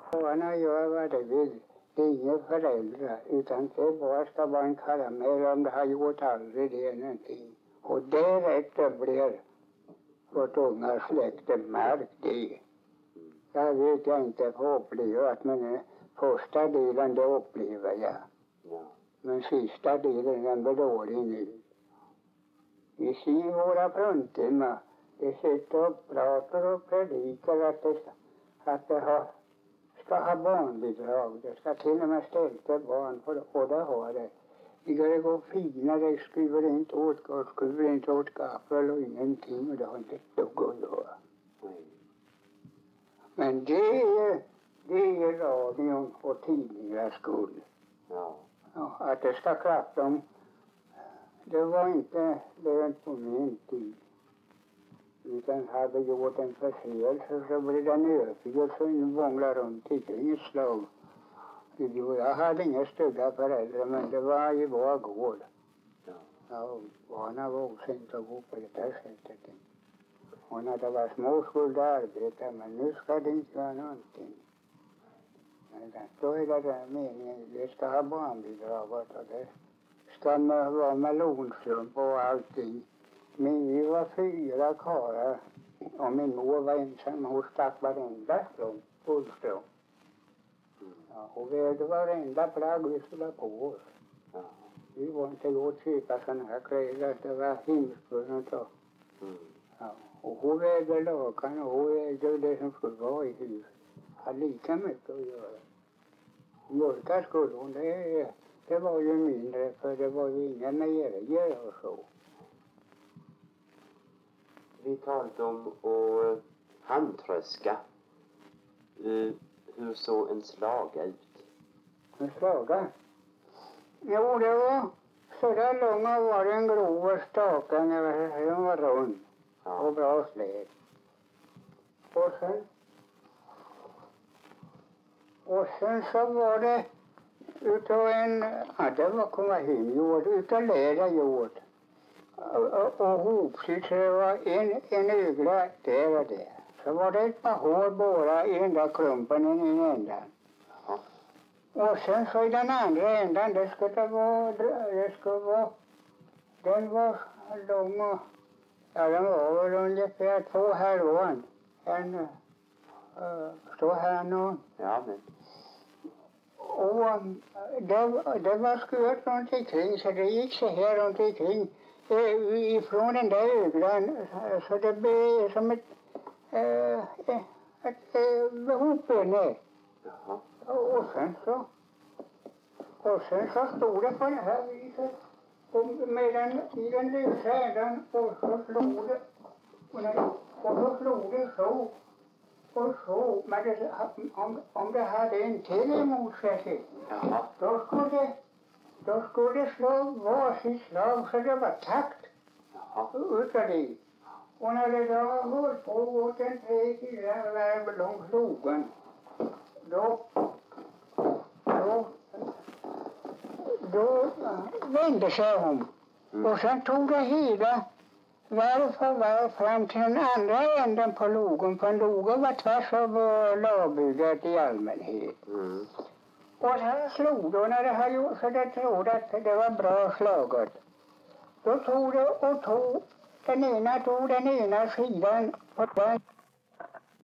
Barnen gör vad de vill. Det är inga föräldrar, utan det bara ska vara en karamell om de har gjort aldrig det någonting. Och därefter blir vårt unga släkte märkt det. Jag vet jag inte får uppleva att men första delen det upplever jag. Ja. Men sista delen den blir dålig nu. Vi ser våra fruntimmer. De sitter och pratar och predikar att de ska ha barnbidrag. Det ska till och med ställa barn för och det har det. Det går fina, det skriver inte åt gaffel och ingenting och det har inte ett dugg att göra. Men det är radion och tidningarnas skull. Ja. Ja, att det ska klappa dem, det var inte lönt på min tid. Utan hade gjort en förseelse så blev den överfylld så nu vånglar runt ikring ett slag. Jag hade inga stygga föräldrar men det var i vår gård. Ja, barnen var osint att gå på det här sättet. Och när det var små skulle arbeta men nu ska det inte göra någonting. Men då är det meningen, det ska ha barnbidrag och det ska vara melonslump och allting. Men vi var 4 karlar och min mor var ensam. Hon stack varenda slump, fullstrump. Ja, och vi hade varenda plagg vi skulle ha på oss. Ja. Vi var inte gå att köpa sådana här kläder. Det var himspunnet och ja. Och hon vägde lakan och hon vägde det som skulle vara i huset. Hade lika mycket att göra. Mjölka skulle hon, det var ju mindre för det var ju inga mejerier och så. Vi talade om att handtröska. Hur såg en slaga ut? En slaga? Jo, det var så där långa var det en grov staken. Den var rund och bra släd. Och sen så var det utav en, ja det var komma hemgjord, utav läderjord. Och hopsytt så det var en ögla där och där. Så var det ett par hår bara i den där klumpen i den ändan. Och sen så i den andra ändan det skulle vara den var lång och ja den var väl ungefär 2 halvan. Så här nu. Ja men. Och det var skuret runt omkring så det gick så här runt omkring ifrån den där öglan så det blev som ett hopbene. Och sen så stod det på det här viset i den lösa ändan och så slog det och så slog det så och så men det, om det hade en till emot sig då skulle det slå varsitt slag så det var takt utav det. Och när det då har hållit på åt en 3-4 varv lång slogen då vände sig om. Och sen tog det hela varv för varv fram till den andra änden på logen. För en logen var tvärs över lagbygget i allmänhet. Och sen slog det och när det har gjort så det trodde att det var bra slaget. Då tog det och den ena sidan på den